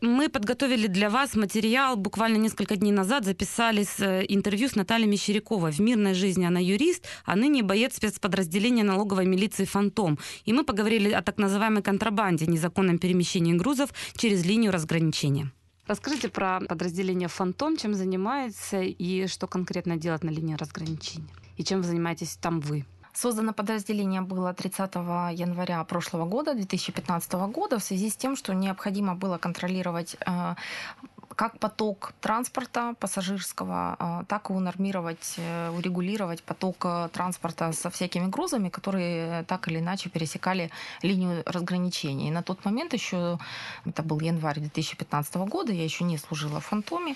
Мы подготовили для вас материал. Буквально несколько дней назад записали интервью с Натальей Мещеряковой. В мирной жизни она юрист, а ныне боец спецподразделения налоговой милиции «Фантом». И мы поговорили о так называемой контрабанде, незаконном перемещении грузов через линию разграничения. Расскажите про подразделение «Фантом», чем занимается и что конкретно делает на линии разграничения. И чем вы занимаетесь там вы? Создано подразделение было 30 января прошлого года, 2015 года, в связи с тем, что необходимо было контролировать как поток транспорта пассажирского, так и унормировать, урегулировать поток транспорта со всякими грузами, которые так или иначе пересекали линию разграничения. И на тот момент еще, это был январь 2015 года, я еще не служила в «Фантоме»,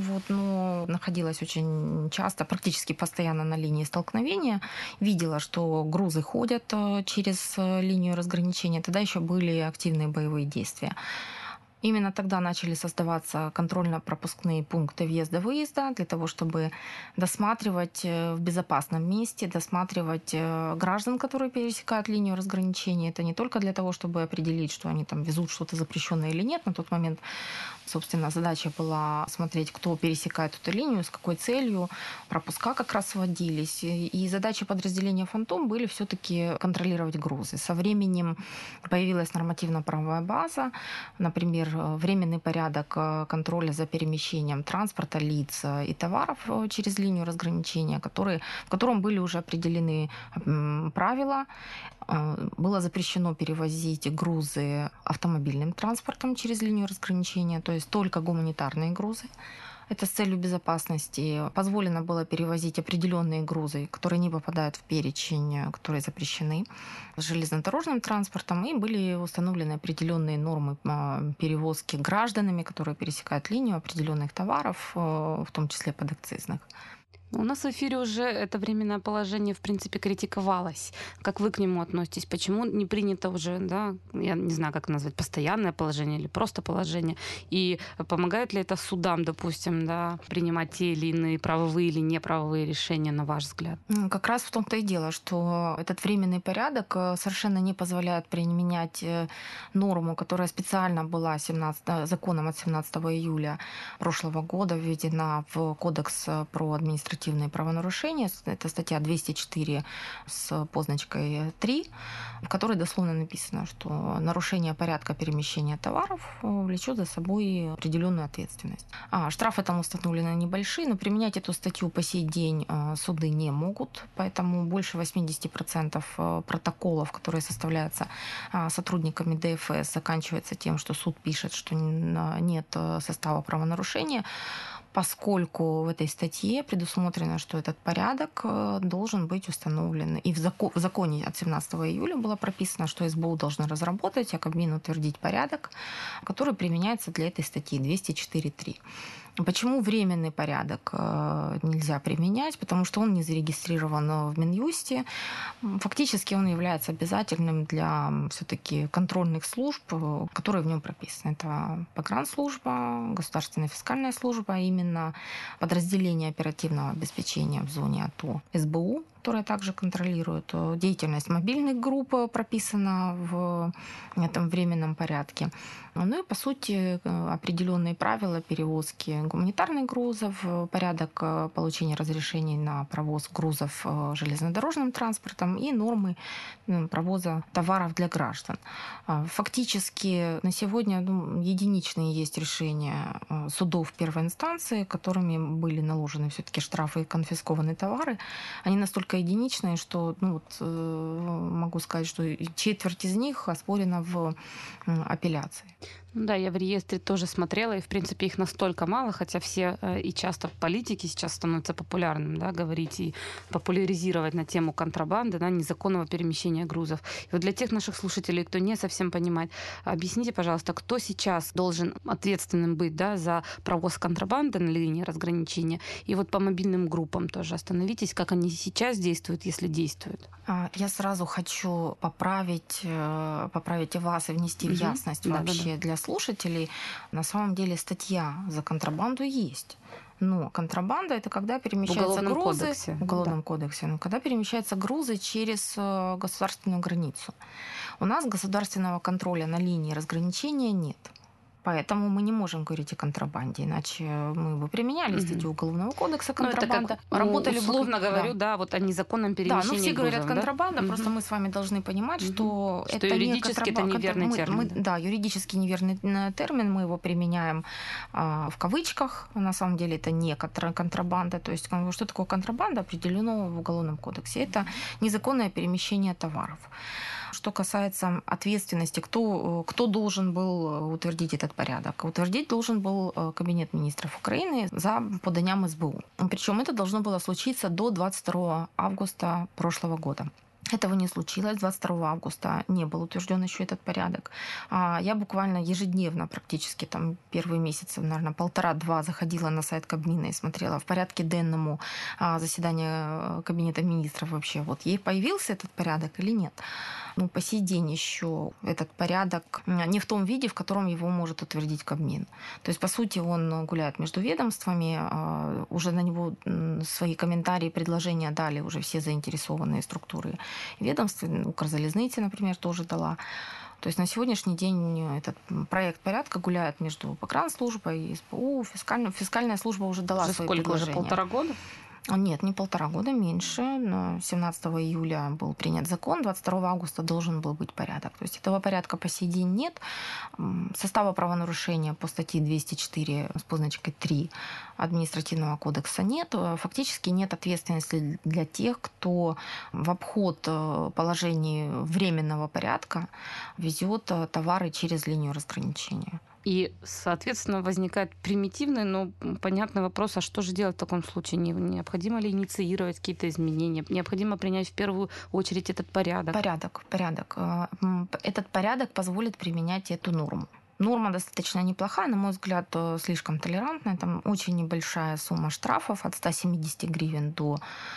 но находилась очень часто, практически постоянно на линии столкновения, видела, что грузы ходят через линию разграничения. Тогда еще были активные боевые действия. Именно тогда начали создаваться контрольно-пропускные пункты въезда-выезда для того, чтобы досматривать в безопасном месте, досматривать граждан, которые пересекают линию разграничения. Это не только для того, чтобы определить, что они там везут что-то запрещенное или нет. На тот момент, собственно, задача была смотреть, кто пересекает эту линию, с какой целью. Пропуска как раз вводились. И задачи подразделения «Фантом» были все-таки контролировать грузы. Со временем появилась нормативно-правовая база, например, временный порядок контроля за перемещением транспорта, лиц и товаров через линию разграничения, в котором были уже определены правила. Было запрещено перевозить грузы автомобильным транспортом через линию разграничения, то есть только гуманитарные грузы. Это с целью безопасности. Позволено было перевозить определенные грузы, которые не попадают в перечень, которые запрещены железнодорожным транспортом, и были установлены определенные нормы перевозки гражданами, которые пересекают линию определенных товаров, в том числе подакцизных. У нас в эфире уже это временное положение, в принципе, критиковалось. Как вы к нему относитесь? Почему не принято уже, я не знаю, как назвать, постоянное положение или просто положение? И помогает ли это судам, допустим, принимать те или иные правовые или неправовые решения, на ваш взгляд? Как раз в том-то и дело, что этот временный порядок совершенно не позволяет применять норму, которая специально была законом от 17 июля прошлого года введена в Кодекс про административные правонарушения. Это статья 204 с позначкой 3, в которой дословно написано, что нарушение порядка перемещения товаров влечет за собой определенную ответственность. Штрафы там установлены небольшие, но применять эту статью по сей день суды не могут, поэтому больше 80% протоколов, которые составляются сотрудниками ДФС, заканчивается тем, что суд пишет, что нет состава правонарушения, поскольку в этой статье предусмотрено, что этот порядок должен быть установлен. И в законе от 17 июля было прописано, что СБУ должны разработать, а Кабмин утвердить порядок, который применяется для этой статьи 204.3. Почему временный порядок нельзя применять? Потому что он не зарегистрирован в Минюсте. Фактически он является обязательным для все-таки контрольных служб, которые в нем прописаны. Это погранслужба, государственная фискальная служба, а именно подразделение оперативного обеспечения в зоне АТО, СБУ, которая также контролирует деятельность мобильных групп, прописана в этом временном порядке. Ну и, по сути, определенные правила перевозки гуманитарных грузов, порядок получения разрешений на провоз грузов железнодорожным транспортом и нормы провоза товаров для граждан. Фактически на сегодня единичные есть решения судов первой инстанции, которыми были наложены все-таки штрафы и конфискованы товары. Они настолько единичные, что могу сказать, что четверть из них оспорена в апелляции. Да, я в реестре тоже смотрела, и, в принципе, их настолько мало, хотя все и часто в политике сейчас становится популярным, говорить и популяризировать на тему контрабанды, незаконного перемещения грузов. И вот для тех наших слушателей, кто не совсем понимает, объясните, пожалуйста, кто сейчас должен ответственным быть, за провоз контрабанды на линии разграничения, и вот по мобильным группам тоже остановитесь, как они сейчас действуют, если действуют. Я сразу хочу поправить и вас и внести в ясность вообще для слушателей. На самом деле статья за контрабанду есть. Но контрабанда — это когда перемещаются грузы в Уголовном кодексе, когда перемещаются грузы через государственную границу. У нас государственного контроля на линии разграничения нет. Поэтому мы не можем говорить о контрабанде, иначе мы бы применяли статью Уголовного кодекса Ну, это контрабанда. как, Работали бы условно да. говорю, да, вот о незаконном Да, ну перемещении все говорят грузов, да? контрабанда, просто мы с вами должны понимать, что Что это не юридически это неверный термин, да? Да, юридически неверный термин, мы его применяем в кавычках. На самом деле это не контрабанда. То есть что такое контрабанда, определено в Уголовном кодексе. Это незаконное перемещение товаров. Что касается ответственности, кто должен был утвердить этот порядок? Утвердить должен был Кабинет министров Украины за поданием СБУ. Причем это должно было случиться до 22 августа прошлого года. Этого не случилось. 22 августа не был утвержден еще этот порядок. Я буквально ежедневно, практически там первые месяцы, наверное, 1,5-2 заходила на сайт Кабмина и смотрела в порядке денному заседания Кабинета министров вообще. Вот ей появился этот порядок или нет. Ну, по сей день еще этот порядок не в том виде, в котором его может утвердить Кабмин. То есть, по сути, он гуляет между ведомствами. Уже на него свои комментарии, предложения дали уже все заинтересованные структуры ведомств. Укрзалезница, например, тоже дала. То есть на сегодняшний день этот проект порядка гуляет между погранслужбой и СБУ. Фискальная служба уже дала Уже свои сколько? предложения. Уже 1,5 года? Нет, не 1,5 года, меньше. 17 июля был принят закон, 22 августа должен был быть порядок. То есть этого порядка по сей день нет. Состава правонарушения по статье 204 с позначкой 3 административного кодекса нет. Фактически нет ответственности для тех, кто в обход положений временного порядка везет товары через линию разграничения. И, соответственно, возникает примитивный, но понятный вопрос, а что же делать в таком случае? Необходимо ли инициировать какие-то изменения? Необходимо принять в первую очередь этот порядок? Порядок. Этот порядок позволит применять эту норму. Норма достаточно неплохая, на мой взгляд, слишком толерантная. Там очень небольшая сумма штрафов от 170 гривен до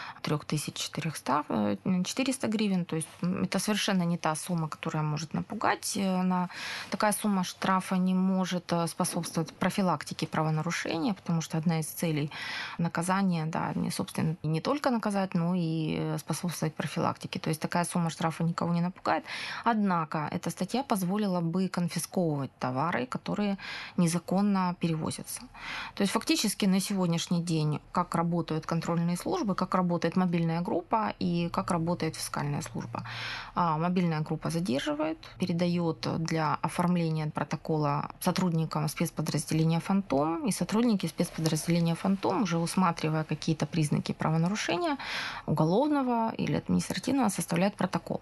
3400 гривен. То есть это совершенно не та сумма, которая может напугать. Такая сумма штрафа не может способствовать профилактике правонарушения, потому что одна из целей наказания, да, собственно, не только наказать, но и способствовать профилактике. То есть такая сумма штрафа никого не напугает. Однако эта статья позволила бы конфисковывать товары, которые незаконно перевозятся. То есть фактически на сегодняшний день как работают контрольные службы, как работает мобильная группа и как работает фискальная служба. Мобильная группа задерживает, передает для оформления протокола сотрудникам спецподразделения «Фантом», и сотрудники спецподразделения «Фантом», уже усматривая какие-то признаки правонарушения уголовного или административного, составляют протокол.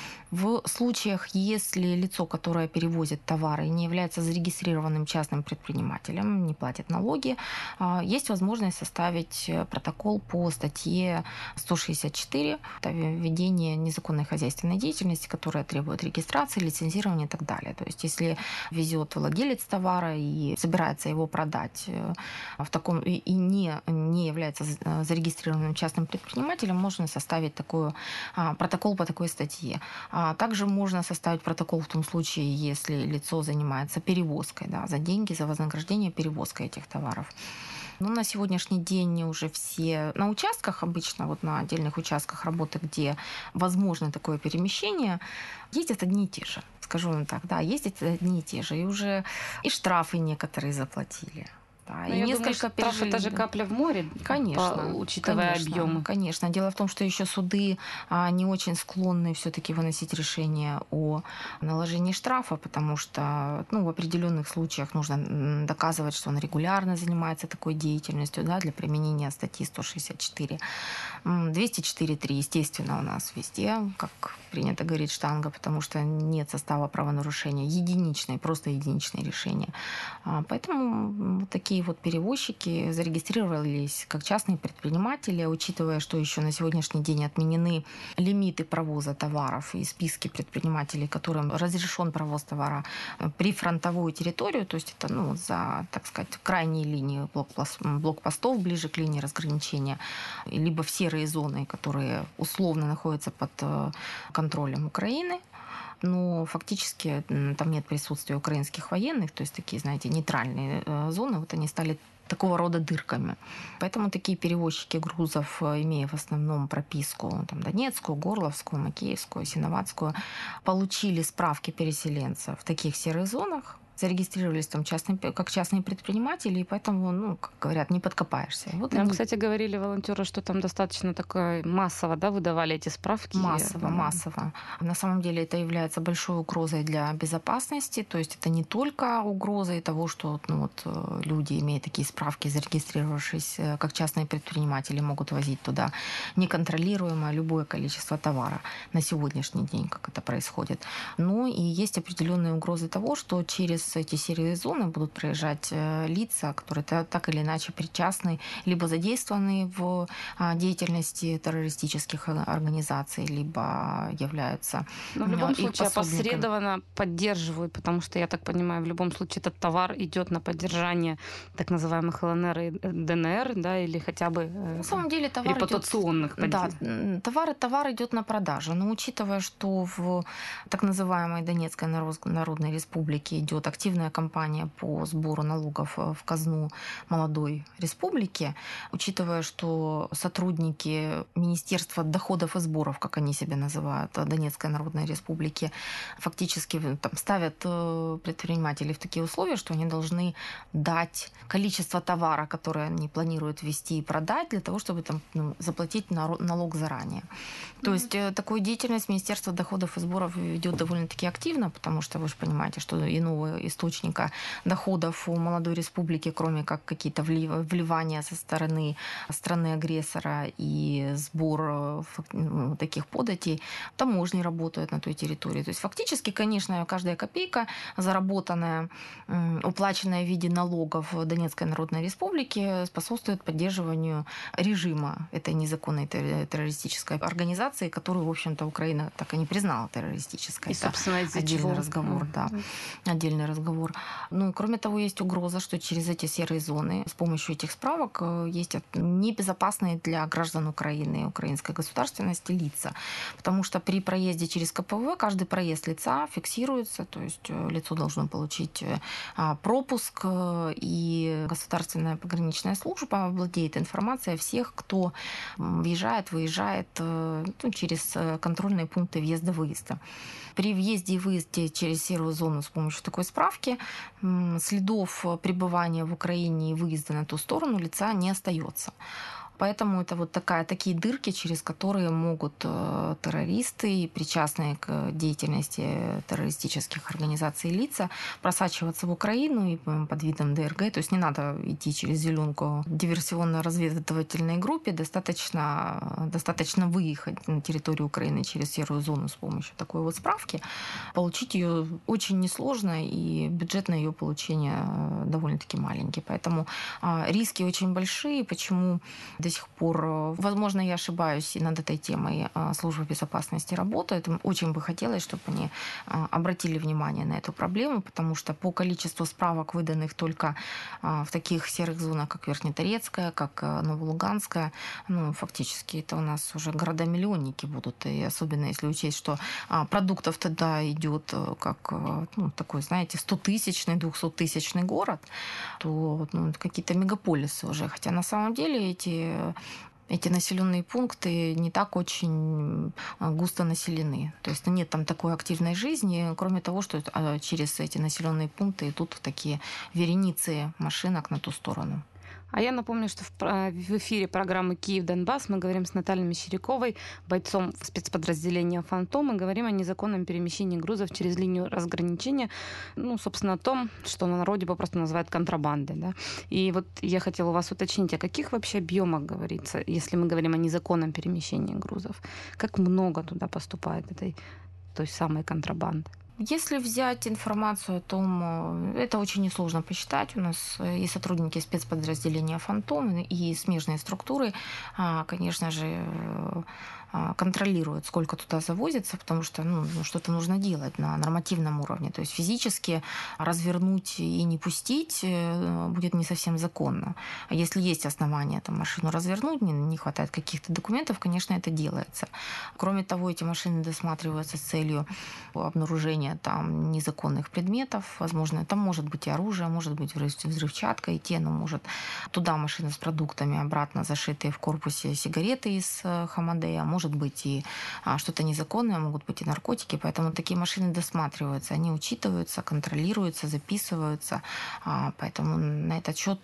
В случаях, если лицо, которое перевозит товары, не является зарегистрированным частным предпринимателем, не платит налоги, есть возможность составить протокол по статье 164. Это ведение незаконной хозяйственной деятельности, которая требует регистрации, лицензирования и так далее. То есть, если везет владелец товара и собирается его продать в таком и не является зарегистрированным частным предпринимателем, можно составить протокол по такой статье. Также можно составить протокол в том случае, если лицо занимается перевозкой, да, за деньги, за вознаграждение перевозкой этих товаров. Но на сегодняшний день уже все на участках, обычно вот на отдельных участках работы, где возможно такое перемещение, ездят одни и те же. Скажу вам так, да, ездят одни и те же. И уже и штрафы некоторые заплатили. Да, Но и я несколько думаю, штраф это же капля в море, конечно, учитывая объемы. Конечно. Дело в том, что еще суды не очень склонны все-таки выносить решение о наложении штрафа, потому что в определенных случаях нужно доказывать, что он регулярно занимается такой деятельностью, да, для применения статьи 164. 204.3, естественно, у нас везде, как принято говорить, штанга, потому что нет состава правонарушения. Просто единичные решения. Поэтому вот такие вот перевозчики зарегистрировались как частные предприниматели, учитывая, что еще на сегодняшний день отменены лимиты провоза товаров и списки предпринимателей, которым разрешен провоз товара при фронтовую территорию, то есть это за, так сказать, крайние линии блокпостов, ближе к линии разграничения, либо в серые зоны, которые условно находятся под контролем Украины. Но фактически там нет присутствия украинских военных, то есть такие, знаете, нейтральные зоны, вот они стали такого рода дырками. Поэтому такие перевозчики грузов, имея в основном прописку Донецкую, Горловскую, Макеевскую, Синоватскую, получили справки переселенцев в таких серых зонах, зарегистрировались там как частные предприниматели, и поэтому, как говорят, не подкопаешься. Вот Нам, они кстати, говорили волонтеры, что там достаточно такое массово, да, выдавали эти справки. массово. На самом деле это является большой угрозой для безопасности, то есть это не только угроза того, что люди, имея такие справки, зарегистрировавшись как частные предприниматели, могут возить туда неконтролируемое любое количество товара на сегодняшний день, как это происходит. Но и есть определенные угрозы того, что через эти серые зоны будут проезжать лица, которые так или иначе причастны, либо задействованы в деятельности террористических организаций, либо являются Но в любом их случае пособниками. опосредованно поддерживают, потому что, я так понимаю, в любом случае этот товар идет на поддержание так называемых ЛНР и ДНР, да, или хотя бы На самом деле товар репутационных товар идет на продажу. Но учитывая, что в так называемой Донецкой Народной Республике идет активная кампания по сбору налогов в казну молодой республики, учитывая, что сотрудники Министерства доходов и сборов, как они себя называют, Донецкой Народной Республики, фактически там ставят предпринимателей в такие условия, что они должны дать количество товара, которое они планируют ввести и продать, для того, чтобы заплатить налог заранее. То есть такую деятельность Министерство доходов и сборов ведет довольно-таки активно, потому что вы же понимаете, что иного источника доходов у молодой республики, кроме как какие-то вливания со стороны страны-агрессора и сбор таких податей, таможни работают на той территории. То есть фактически, конечно, каждая копейка, заработанная, уплаченная в виде налогов Донецкой Народной Республики, способствует поддерживанию режима этой незаконной террористической организации, которую, в общем-то, Украина так и не признала террористической. И, собственно, из-за отдельный чего? разговор, да. Отдельный разговор. Ну, кроме того, есть угроза, что через эти серые зоны с помощью этих справок есть небезопасные для граждан Украины, украинской государственности лица. Потому что при проезде через КПВ каждый проезд лица фиксируется, то есть лицо должно получить пропуск, и государственная пограничная служба владеет информацией о всех, кто въезжает, выезжает через контрольные пункты въезда-выезда. При въезде и выезде через серую зону с помощью такой справки следов пребывания в Украине и выезда на ту сторону лица не остается. Поэтому это вот такие дырки, через которые могут террористы, причастные к деятельности террористических организаций лица, просачиваться в Украину и под видом ДРГ. То есть не надо идти через зеленку диверсионно-разведывательной группе, достаточно выехать на территорию Украины через серую зону с помощью такой вот справки. Получить ее очень несложно, и бюджет на ее получение довольно-таки маленький. Поэтому риски очень большие. Почему до сих пор, возможно, я ошибаюсь, и над этой темой служба безопасности работает. Очень бы хотелось, чтобы они обратили внимание на эту проблему, потому что по количеству справок, выданных только в таких серых зонах, как Верхнеторецкая, как Новолуганская, фактически это у нас уже города-миллионники будут. И особенно если учесть, что продуктов туда идет как такой, знаете, 100-тысячный, 200-тысячный город, то какие-то мегаполисы уже. Хотя на самом деле эти населенные пункты не так очень густо населены. То есть нет там такой активной жизни, кроме того, что через эти населенные пункты идут такие вереницы машинок на ту сторону. А я напомню, что в эфире программы «Киев-Донбасс» мы говорим с Натальей Мещеряковой, бойцом спецподразделения «Фантом», и говорим о незаконном перемещении грузов через линию разграничения, собственно, о том, что на народе попросту называют контрабандой. Да? И вот я хотела у вас уточнить, о каких вообще объемах говорится, если мы говорим о незаконном перемещении грузов? Как много туда поступает той самой контрабанды? Если взять информацию о том, это очень несложно посчитать. У нас и сотрудники спецподразделения «Фантом», и смежные структуры, конечно же, контролируют, сколько туда завозится, потому что что-то нужно делать на нормативном уровне. То есть физически развернуть и не пустить будет не совсем законно. А если есть основания машину развернуть, не хватает каких-то документов, конечно, это делается. Кроме того, эти машины досматриваются с целью обнаружения там незаконных предметов. Возможно, там может быть и оружие, может быть взрывчатка, и может туда машины с продуктами, обратно зашитые в корпусе сигареты из Хамадея, может быть и что-то незаконное, могут быть и наркотики, поэтому такие машины досматриваются, они учитываются, контролируются, записываются, поэтому на этот счет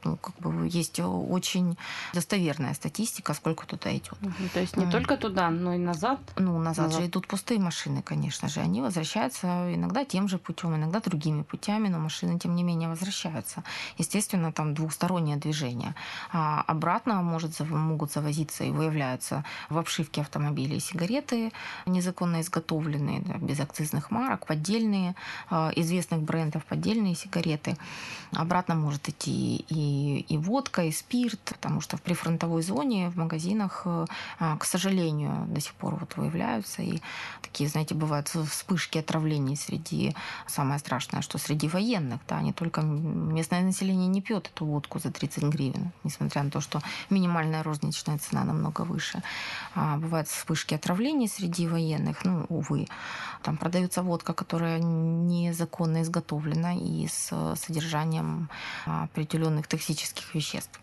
есть очень достоверная статистика, сколько туда идет. То есть не только туда, но и назад? Назад же идут пустые машины, конечно же. Они возвращаются иногда тем же путем, иногда другими путями, но машины, тем не менее, возвращаются. Естественно, там двухстороннее движение. А обратно могут завозиться и выявляются в обшивке автомобилей сигареты незаконно изготовленные, без акцизных марок, поддельные, известных брендов поддельные сигареты. Обратно может идти и водка, и спирт, потому что в прифронтовой зоне в магазинах, к сожалению, до сих пор выявляются. И такие, знаете, бывают вспышки отравлений самое страшное, что среди военных, да, не только местное население не пьет эту водку за 30 гривен, несмотря на то, что минимальная розничная цена намного выше. Бывают вспышки отравлений среди военных, увы. Там продается водка, которая незаконно изготовлена и с содержанием определенных токсических веществ.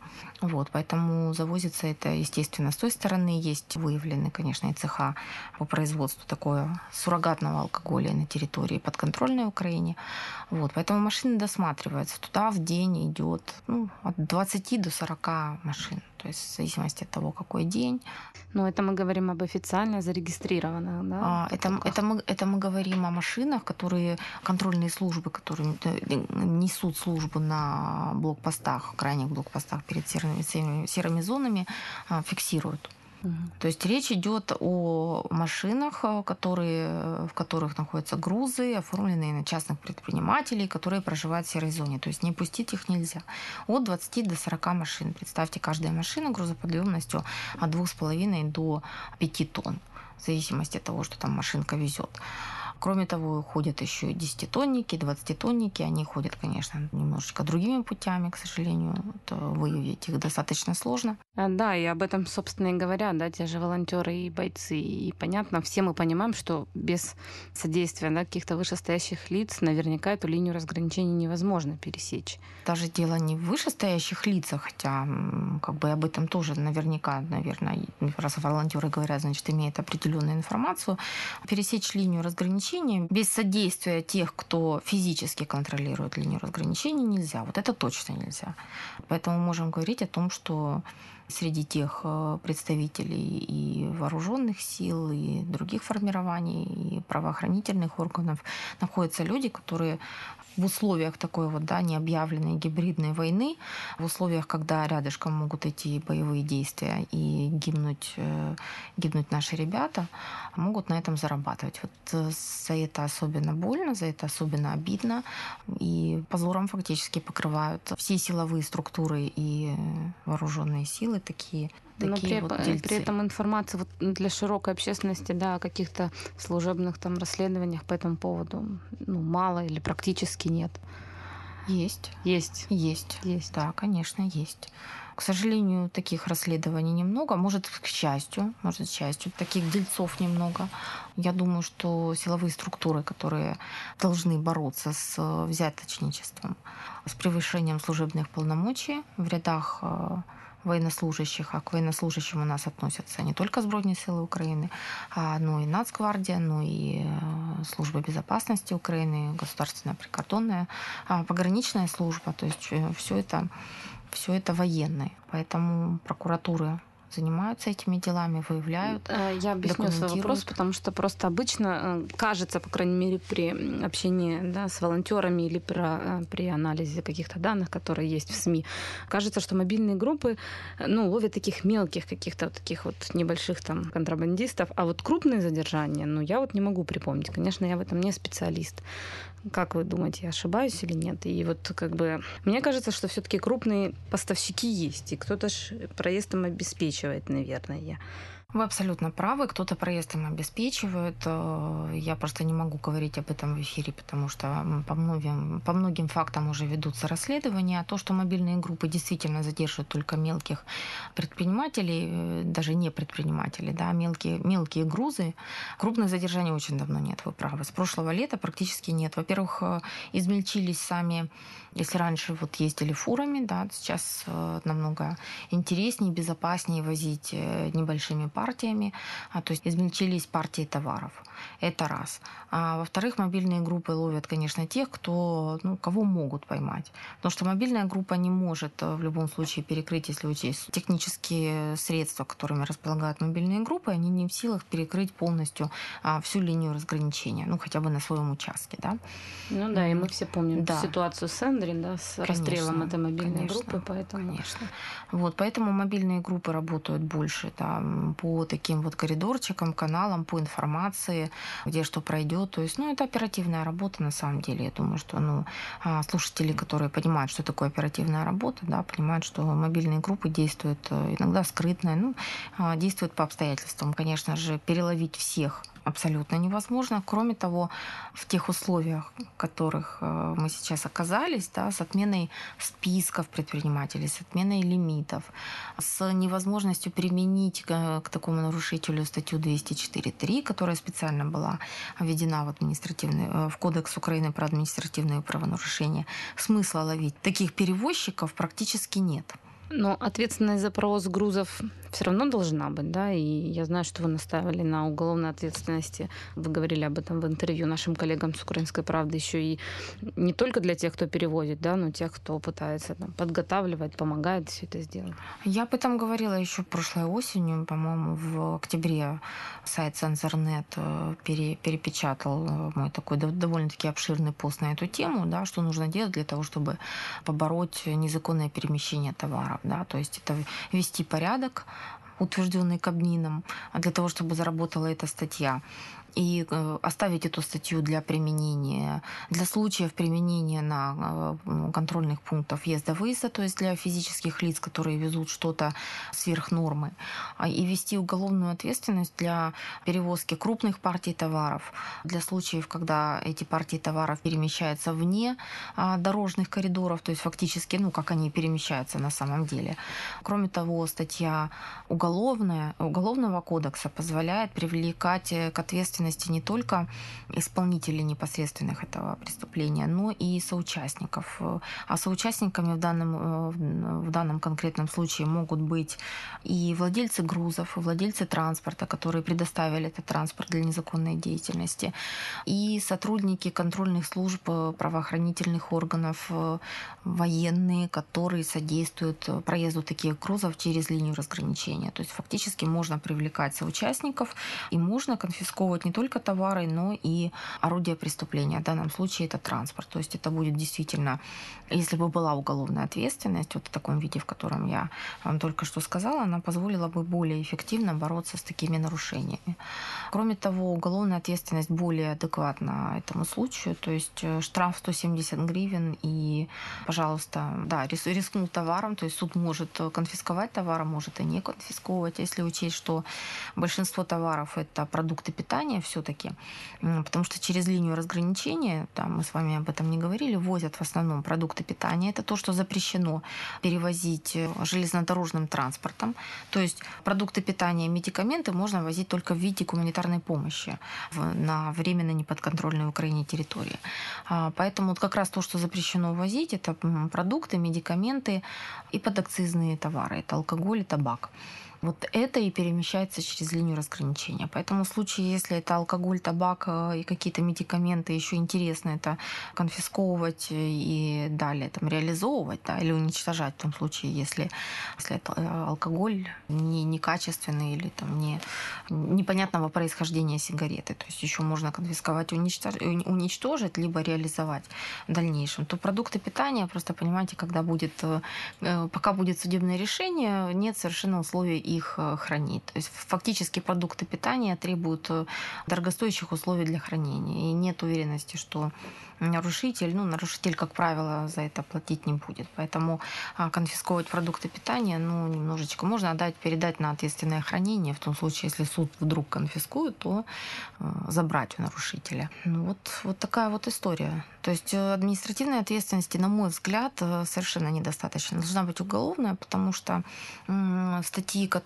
Поэтому завозится это, естественно, с той стороны. Есть выявлены, конечно, и цеха по производству такого суррогатного алкоголя на территории подконтрольной Украине. Поэтому машины досматриваются. Туда в день идет от 20 до 40 машин. То есть в зависимости от того, какой день. Но это мы говорим об официально зарегистрированных, да? Это мы говорим о машинах, контрольные службы, которые несут службу на блокпостах, крайних блокпостах перед серыми зонами, фиксируют. То есть речь идет о машинах, в которых находятся грузы, оформленные на частных предпринимателей, которые проживают в серой зоне. То есть не пустить их нельзя. От 20 до 40 машин. Представьте, каждая машина грузоподъемностью от 2,5 до 5 тонн, в зависимости от того, что там машинка везет. Кроме того, ходят еще и 10-тонники, 20-тонники. Они ходят, конечно, немножечко другими путями, к сожалению. Выявить их достаточно сложно. Да, и об этом, собственно, и говорят, да, те же волонтеры и бойцы. И понятно, все мы понимаем, что без содействия каких-то вышестоящих лиц наверняка эту линию разграничения невозможно пересечь. Даже дело не в вышестоящих лицах, хотя об этом тоже наверняка, раз волонтеры говорят, значит, имеют определенную информацию. Пересечь линию разграничения без содействия тех, кто физически контролирует линию разграничения, нельзя. Это точно нельзя. Поэтому можем говорить о том, что среди тех представителей и вооруженных сил, и других формирований, и правоохранительных органов находятся люди, которые в условиях такой необъявленной гибридной войны, в условиях, когда рядышком могут идти боевые действия и гибнуть наши ребята, могут на этом зарабатывать. За это особенно больно, за это особенно обидно. И позором фактически покрывают все силовые структуры и вооруженные силы такие. Но при этом информации для широкой общественности, о каких-то служебных расследованиях по этому поводу мало или практически нет. Есть. Да, конечно, есть. К сожалению, таких расследований немного. Может, к счастью, таких дельцов немного. Я думаю, что силовые структуры, которые должны бороться с взяточничеством, с превышением служебных полномочий в рядах военнослужащих, а к военнослужащим у нас относятся не только Збройные силы Украины, но и Нацгвардия, но и Служба безопасности Украины, Государственная прикордонная, пограничная служба. То есть все это военные. Поэтому прокуратуры занимаются этими делами, выявляют. Я объясню свой вопрос, потому что просто обычно кажется, по крайней мере, при общении с волонтерами или при анализе каких-то данных, которые есть в СМИ, кажется, что мобильные группы ловят таких мелких каких-то таких небольших контрабандистов, а крупные задержания, я не могу припомнить. Конечно, я в этом не специалист. Как вы думаете, я ошибаюсь или нет? И мне кажется, что все-таки крупные поставщики есть, и кто-то проезд им обеспечивает, наверное. Вы абсолютно правы. Кто-то проезд им обеспечивает. Я просто не могу говорить об этом в эфире, потому что по многим фактам уже ведутся расследования. А то, что мобильные группы действительно задерживают только мелких предпринимателей, даже не предпринимателей, мелкие грузы, крупных задержаний очень давно нет, вы правы. С прошлого лета практически нет. Во-первых, измельчились сами Если раньше вот ездили фурами, да, сейчас намного интереснее, безопаснее возить небольшими партиями, то есть измельчились партии товаров. Это раз. А во-вторых, мобильные группы ловят, конечно, тех, кого могут поймать. Потому что мобильная группа не может в любом случае перекрыть, если учесть технические средства, которыми располагают мобильные группы, они не в силах перекрыть полностью всю линию разграничения, хотя бы на своем участке, да. Ну да, и мы все помним Да. ситуацию с Эндрин, да, с расстрелом этой мобильной группы, поэтому... Конечно. Вот, поэтому мобильные группы работают больше по таким вот коридорчикам, каналам, по информации, где что пройдет. То есть, это оперативная работа на самом деле. Я думаю, что слушатели, которые понимают, что такое оперативная работа, да, понимают, что мобильные группы действуют иногда скрытно, действуют по обстоятельствам. Конечно же, переловить всех абсолютно невозможно. Кроме того, в тех условиях, в которых мы сейчас оказались, да, с отменой списков предпринимателей, с отменой лимитов, с невозможностью применить к такому нарушителю статью 204.3, которая специально была введена в Кодекс Украины про административные правонарушения, смысла ловить таких перевозчиков практически нет. Но ответственность за провоз грузов все равно должна быть, да, и я знаю, что вы настаивали на уголовной ответственности. Вы говорили об этом в интервью нашим коллегам с «Украинской правды», еще и не только для тех, кто перевозит, да, но тех, кто пытается подготавливать, помогает все это сделать. Я об этом говорила еще прошлой осенью, по-моему, в октябре сайт Цензорнет перепечатал мой такой довольно-таки обширный пост на эту тему, да, что нужно делать для того, чтобы побороть незаконное перемещение товаров. Да, то есть это ввести порядок, утвержденный Кабмином, для того, чтобы заработала эта статья. И оставить эту статью для случаев применения на контрольных пунктах въезда-выезда, то есть для физических лиц, которые везут что-то сверх нормы, и ввести уголовную ответственность для перевозки крупных партий товаров, для случаев, когда эти партии товаров перемещаются вне дорожных коридоров, то есть фактически, как они перемещаются на самом деле. Кроме того, статья Уголовного кодекса позволяет привлекать к ответственности не только исполнителей непосредственных этого преступления, но и соучастников. А соучастниками в данном конкретном случае могут быть и владельцы грузов, и владельцы транспорта, которые предоставили этот транспорт для незаконной деятельности, и сотрудники контрольных служб правоохранительных органов, военные, которые содействуют проезду таких грузов через линию разграничения. То есть фактически можно привлекать соучастников и можно конфисковывать не только товары, но и орудия преступления. В данном случае это транспорт. То есть это будет действительно, если бы была уголовная ответственность вот в таком виде, в котором я вам только что сказала, она позволила бы более эффективно бороться с такими нарушениями. Кроме того, уголовная ответственность более адекватна этому случаю. То есть штраф 170 гривен и, пожалуйста, да, рискнул товаром. То есть суд может конфисковать товар, может и не конфисковывать, если учесть, что большинство товаров это продукты питания все-таки, потому что через линию разграничения, там мы с вами об этом не говорили, возят в основном продукты питания. Это то, что запрещено перевозить железнодорожным транспортом. То есть продукты питания и медикаменты можно возить только в виде гуманитарной помощи на временно неподконтрольной Украине территории. Поэтому как раз то, что запрещено возить, это продукты, медикаменты и подакцизные товары. Это алкоголь и табак. Вот это и перемещается через линию разграничения. Поэтому в случае, если это алкоголь, табак и какие-то медикаменты, еще интересно это конфисковывать и далее реализовывать, да, или уничтожать в том случае, если это алкоголь некачественный или непонятного происхождения сигареты. То есть еще можно конфисковать, уничтожить, либо реализовать в дальнейшем. То продукты питания, просто понимаете, пока будет судебное решение, нет совершенно условий их хранить. То есть фактически продукты питания требуют дорогостоящих условий для хранения. И нет уверенности, что нарушитель, как правило, за это платить не будет. Поэтому конфисковать продукты питания, немножечко можно передать на ответственное хранение. В том случае, если суд вдруг конфискует, то забрать у нарушителя. Вот такая вот история. То есть административной ответственности, на мой взгляд, совершенно недостаточно. Должна быть уголовная, потому что статьи, с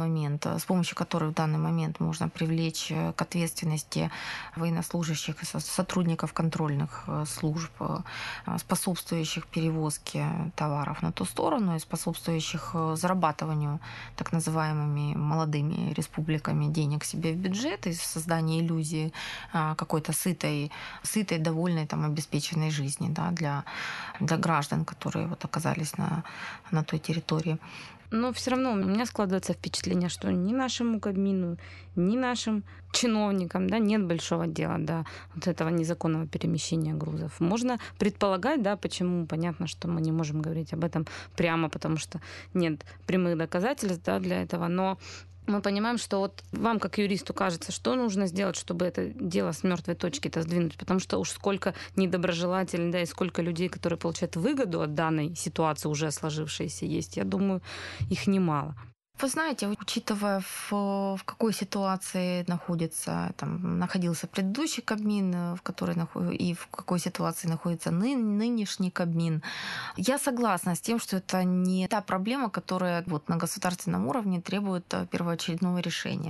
помощью которых в данный момент можно привлечь к ответственности военнослужащих и сотрудников контрольных служб, способствующих перевозке товаров на ту сторону и способствующих зарабатыванию так называемыми молодыми республиками денег себе в бюджет и создание иллюзии какой-то сытой, довольной, там, обеспеченной жизни, да, для граждан, которые вот оказались на той территории. Но все равно у меня складывается впечатление, что ни нашему Кабмину, ни нашим чиновникам, да, нет большого дела до вот этого незаконного перемещения грузов. Можно предполагать, да, почему. Понятно, что мы не можем говорить об этом прямо, потому что нет прямых доказательств, да, для этого. Но мы понимаем, что вот вам, как юристу, кажется, что нужно сделать, чтобы это дело с мертвой точки-то сдвинуть, потому что уж сколько недоброжелателей, да, и сколько людей, которые получают выгоду от данной ситуации уже сложившейся есть, я думаю, их немало. Вы знаете, учитывая, в какой ситуации находился предыдущий Кабмин, и в какой ситуации находится нынешний Кабмин, я согласна с тем, что это не та проблема, которая вот на государственном уровне требует первоочередного решения.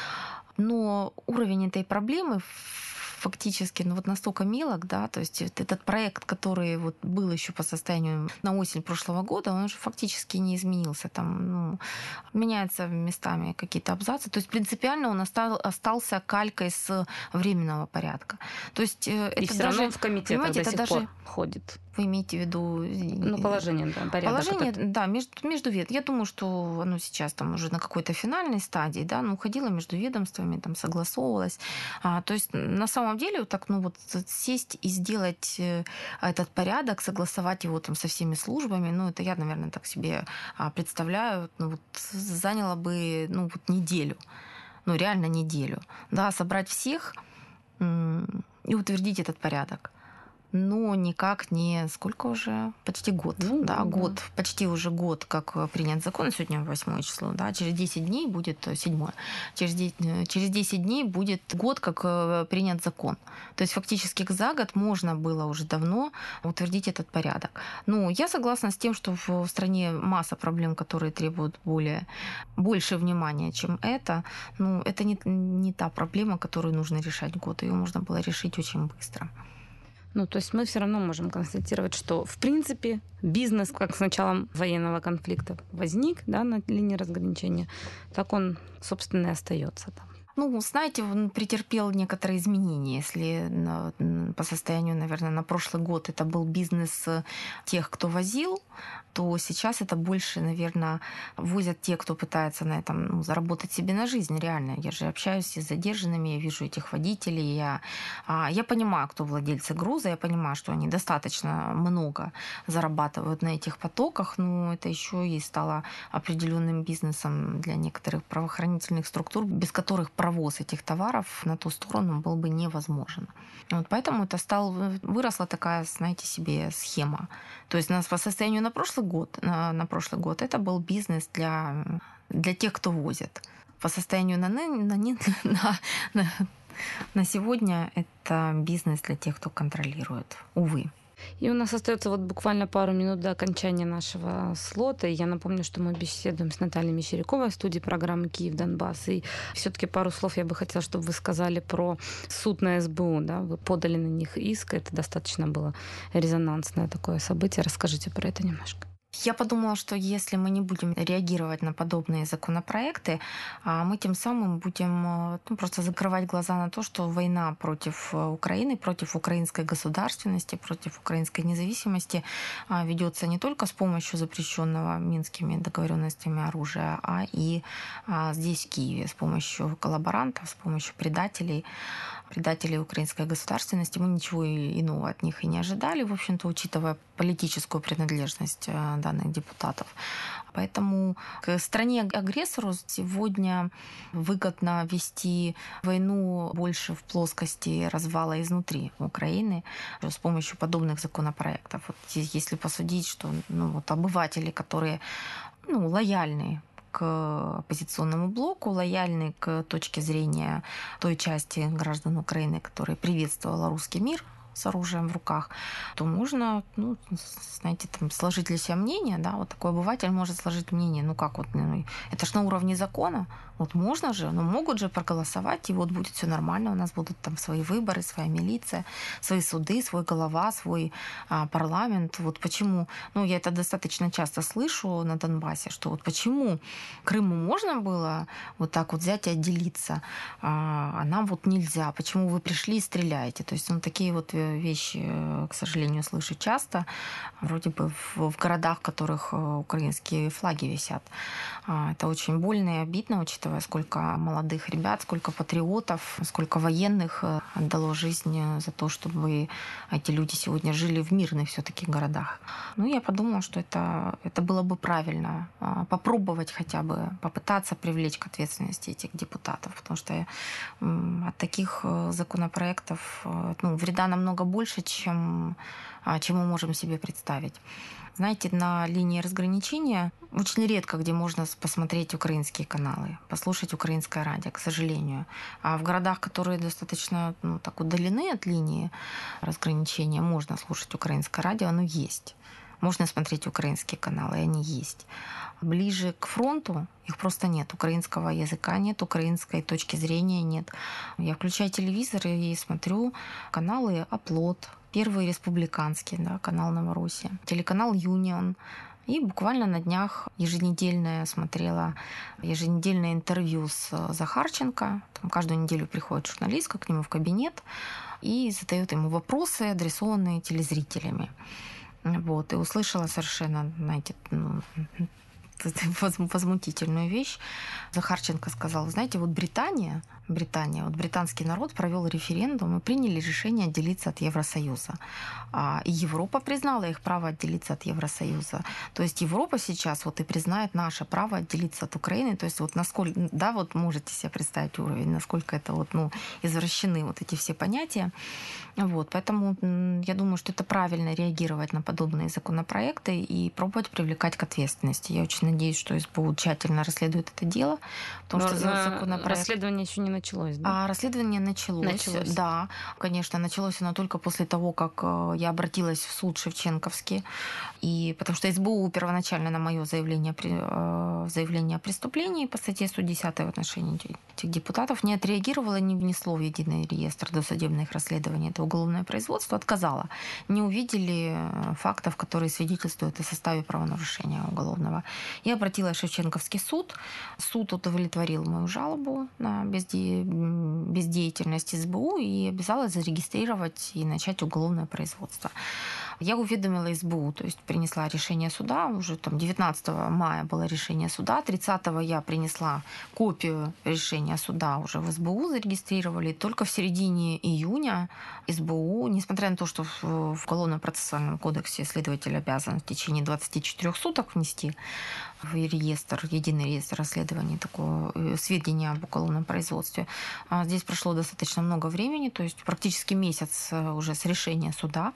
Но уровень этой проблемы фактически вот настолько мелок, да, то есть этот проект, который вот был еще по состоянию на осень прошлого года, он уже фактически не изменился. Там меняются местами какие-то абзацы. То есть принципиально он остался калькой с временного порядка. То есть это и все даже, равно в комитетах до сих пор ходит. Вы имеете в виду... Положение, да, порядок. Положение, да, между ведомствами. Я думаю, что оно сейчас там уже на какой-то финальной стадии, да, уходило между ведомствами, там согласовывалось. То есть на самом деле вот так, сесть и сделать этот порядок, согласовать его там со всеми службами, это я, наверное, так себе представляю, заняло бы, неделю. Реально неделю. Да, собрать всех и утвердить этот порядок. Но никак не... Сколько уже? Почти год. Год. Почти уже год, как принят закон. Сегодня 8 число. Да? Через 10 дней будет 7. Через 10 дней будет год, как принят закон. То есть фактически за год можно было уже давно утвердить этот порядок. Но я согласна с тем, что в стране масса проблем, которые требуют больше внимания, чем это. Это не та проблема, которую нужно решать год. Ее можно было решить очень быстро. То есть мы все равно можем констатировать, что, в принципе, бизнес, как с началом военного конфликта возник, да, на линии разграничения, так он, собственно, и остается там. Знаете, он претерпел некоторые изменения. Если по состоянию, наверное, на прошлый год это был бизнес тех, кто возил, то сейчас это больше, наверное, возят те, кто пытается на этом заработать себе на жизнь, реально. Я же общаюсь с задержанными, я вижу этих водителей, я понимаю, кто владельцы груза, я понимаю, что они достаточно много зарабатывают на этих потоках, но это еще и стало определенным бизнесом для некоторых правоохранительных структур, без которых провоз этих товаров на ту сторону был бы невозможен. Поэтому это выросла такая, знаете, себе схема. То есть у нас по состоянию на прошлый год это был бизнес для тех, кто возит. По состоянию на сегодня это бизнес для тех, кто контролирует. Увы. И у нас остается вот буквально пару минут до окончания нашего слота. И я напомню, что мы беседуем с Натальей Мещеряковой в студии программы «Киев-Донбасс». И все-таки пару слов я бы хотела, чтобы вы сказали про суд на СБУ. Да? Вы подали на них иск. Это достаточно было резонансное такое событие. Расскажите про это немножко. Я подумала, что если мы не будем реагировать на подобные законопроекты, мы тем самым будем просто закрывать глаза на то, что война против Украины, против украинской государственности, против украинской независимости ведется не только с помощью запрещенного Минскими договоренностями оружия, а и здесь, в Киеве, с помощью коллаборантов, с помощью предателей украинской государственности. Мы ничего иного от них и не ожидали, в общем-то, учитывая политическую принадлежность данных депутатов. Поэтому к стране-агрессору сегодня выгодно вести войну больше в плоскости развала изнутри Украины с помощью подобных законопроектов. Если посудить, что обыватели, которые лояльны к оппозиционному блоку, лояльны к точке зрения той части граждан Украины, которая приветствовала русский мир с оружием в руках, то можно, ну, знаете, там, сложить для себя мнение, да, вот такой обыватель может сложить мнение, ну как вот, ну, это ж на уровне закона, вот можно же, ну могут же проголосовать, и вот будет все нормально, у нас будут там свои выборы, своя милиция, свои суды, свой голова, свой парламент. Вот почему, ну я это достаточно часто слышу на Донбассе, что вот почему Крыму можно было вот так вот взять и отделиться, а нам вот нельзя, почему вы пришли и стреляете. То есть, ну, такие вот вещи, к сожалению, слышу часто, вроде бы в городах, в которых украинские флаги висят. Это очень больно и обидно, учитывая, сколько молодых ребят, сколько патриотов, сколько военных отдало жизнь за то, чтобы эти люди сегодня жили в мирных все-таки городах. Ну, я подумала, что это было бы правильно попробовать хотя бы, попытаться привлечь к ответственности этих депутатов, потому что от таких законопроектов ну, вреда намного больше, чем мы можем себе представить. Знаете, на линии разграничения очень редко, где можно посмотреть украинские каналы, послушать украинское радио, к сожалению. А в городах, которые достаточно ну, так удалены от линии разграничения, можно слушать украинское радио, оно есть. Можно смотреть украинские каналы, и они есть. Ближе к фронту их просто нет. Украинского языка нет, украинской точки зрения нет. Я включаю телевизор и смотрю каналы «Оплот», Первый республиканский, да, канал Новороссия, телеканал «Юнион». И буквально на днях смотрела еженедельное интервью с Захарченко. Там каждую неделю приходит журналистка к нему в кабинет и задает ему вопросы, адресованные телезрителями. Вот, и услышала совершенно, знаете, ну, возмутительную вещь. Захарченко сказал, знаете, вот Британия, вот британский народ провел референдум и приняли решение отделиться от Евросоюза. И Европа признала их право отделиться от Евросоюза. То есть Европа сейчас вот и признает наше право отделиться от Украины. То есть вот насколько, да, вот можете себе представить уровень, насколько это вот, ну, извращены вот эти все понятия. Вот, поэтому я думаю, что это правильно реагировать на подобные законопроекты и пробовать привлекать к ответственности. Я очень надеюсь, что СБУ тщательно расследует это дело, потому что законопроект... Расследование еще не началось, да? А расследование началось. Да, конечно, началось оно только после того, как я обратилась в суд Шевченковский, и потому что СБУ первоначально на мое заявление о преступлении по статье 110 в отношении этих депутатов не отреагировало, не внесло в единый реестр досудебных расследований это уголовное производство, отказало. Не увидели фактов, которые свидетельствуют о составе правонарушения уголовного. Я обратилась в Шевченковский суд. Суд удовлетворил мою жалобу на бездеятельность СБУ и обязалась зарегистрировать и начать уголовное производство. Я уведомила СБУ, то есть принесла решение суда, уже там 19 мая было решение суда, 30-го я принесла копию решения суда уже в СБУ, зарегистрировали. Только в середине июня СБУ, несмотря на то, что в Уголовно-процессуальном кодексе следователь обязан в течение 24 суток внести в реестр, единый реестр расследований, такое сведения об уголовном производстве. Здесь прошло достаточно много времени, то есть практически месяц уже с решения суда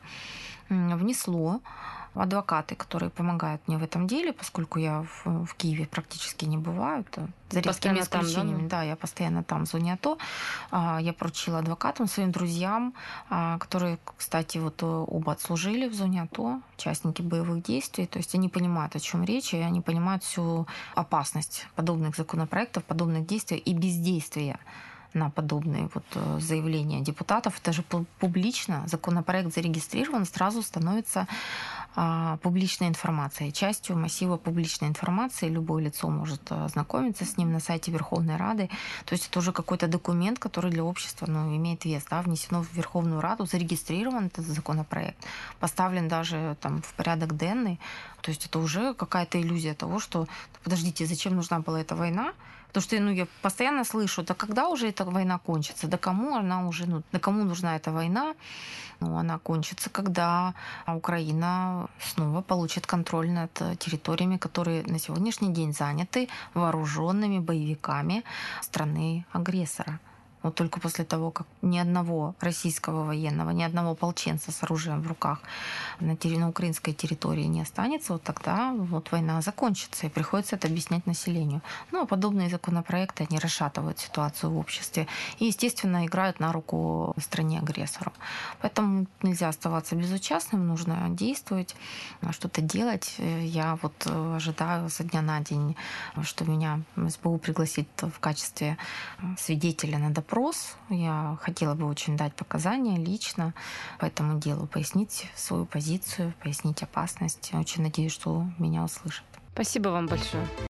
внесло адвокаты, которые помогают мне в этом деле, поскольку я в Киеве практически не бываю. За редкими исключениями. Да, я постоянно там, в зоне АТО. Я поручила адвокатам, своим друзьям, которые, кстати, вот оба отслужили в зоне АТО, участники боевых действий. То есть они понимают, о чем речь, и они понимают всю опасность подобных законопроектов, подобных действий и бездействия на подобные вот заявления депутатов. Это же публично. Законопроект зарегистрирован, сразу становится публичной информацией, частью массива публичной информации. Любое лицо может ознакомиться с ним на сайте Верховной Рады. То есть это уже какой-то документ, который для общества имеет вес. Да, внесено в Верховную Раду, зарегистрирован этот законопроект, поставлен даже там в порядок денный. То есть это уже какая-то иллюзия того, что подождите, зачем нужна была эта война? Потому что я постоянно слышу, да когда уже эта война кончится, да кому она уже, да кому нужна эта война? Она кончится, когда Украина снова получит контроль над территориями, которые на сегодняшний день заняты вооруженными боевиками страны-агрессора. Вот только после того, как ни одного российского военного, ни одного ополченца с оружием в руках на украинской территории не останется, вот тогда вот война закончится, и приходится это объяснять населению. Ну, а подобные законопроекты, они расшатывают ситуацию в обществе и, естественно, играют на руку стране-агрессору. Поэтому нельзя оставаться безучастным, нужно действовать, что-то делать. Я вот ожидаю со дня на день, что меня СБУ пригласит в качестве свидетеля на допрос. Я хотела бы очень дать показания лично по этому делу, пояснить свою позицию, пояснить опасность. Очень надеюсь, что меня услышат. Спасибо вам большое.